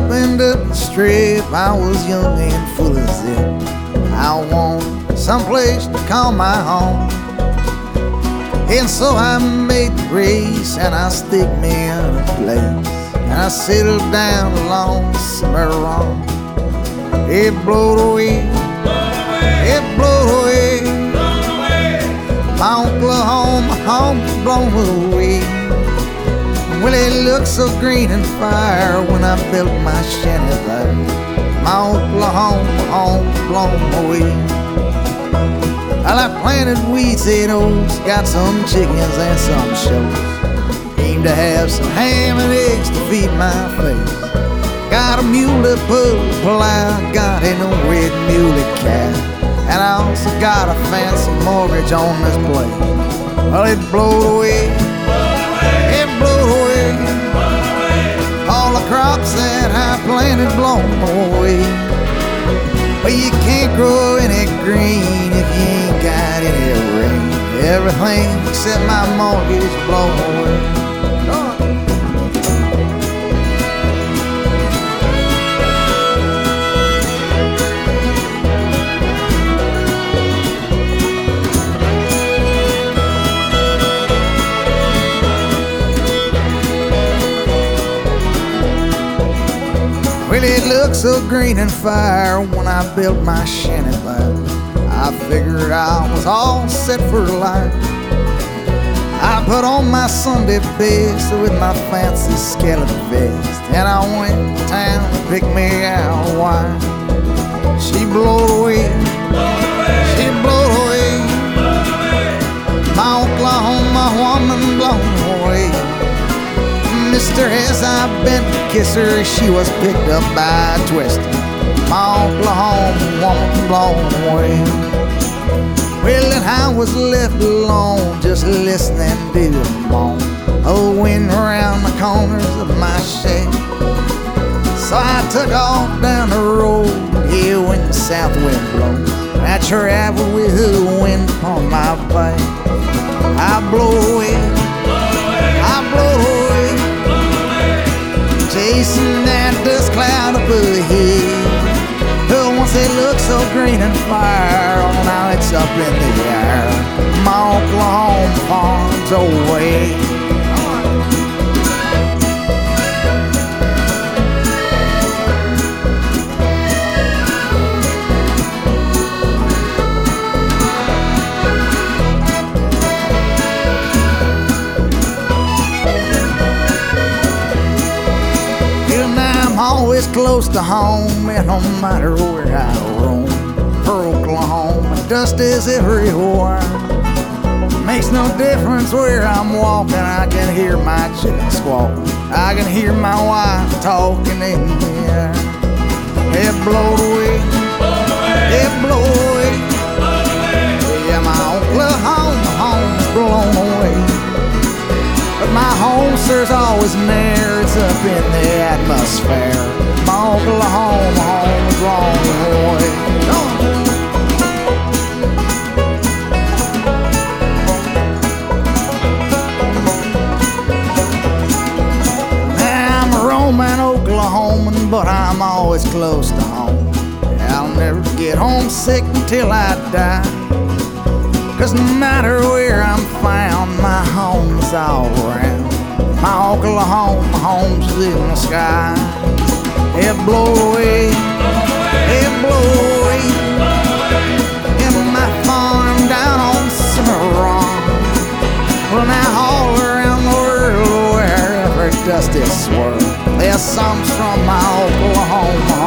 up and up the strip. I was young and full of zip. I wanted someplace to call my home. And so I made the race, and I stick me in a place, and I settled down along Cimarron. It blowed away, it blowed away. My Oklahoma home was blown away. Well, it looked so green and fire when I built my shanty there. My Oklahoma home was blown away. Well, I planted weeds and oats, got some chickens and some shows. Aimed to have some ham and eggs to feed my face. Got a mule to pull the plow, got an old red muley cow, and I also got a fancy mortgage on this place. Well, it blowed away, it blowed away. All the crops that I planted blown away. But you can't grow any green if you ain't got any rain. Everything except my mortgage blown away. Well, it looked so green and fire when I built my shanty there. I figured I was all set for life. I put on my Sunday best with my fancy skeleton vest, and I went to town to pick me out a wife. She blowed away, she blowed away. My Oklahoma woman blown away. Mr. As I bent to kiss her, she was picked up by a twister. My Oklahoma woman blown away. Well, and I was left alone, just listening to the moan of the wind around the corners of my shed. So I took off down the road, yeah, when the south wind blows. I traveled with the wind upon my back. I blow away, I blow away. Chasing that dust cloud up ahead. But once it looked so green and fire, oh, now it's up in the air. My Oklahoma farm's away. Always close to home, and no matter where I roam, for Oklahoma, dust is everywhere. Makes no difference where I'm walking, I can hear my chicken squawk. I can hear my wife talking in the air. It blowed away, it blowed away. Yeah, my Oklahoma home's blown away. But my home, sir's always near, it's up in the atmosphere. My Oklahoma home is blown away. Now I'm a roaming Oklahoman, but I'm always close to home. I'll never get homesick until I die. 'Cause no matter where I'm found, my home's all around. My Oklahoma home's in the sky. It blow away, it blow away. In my farm down on Cimarron. Well, now all around the world, wherever dust is swirled, there's songs from my Oklahoma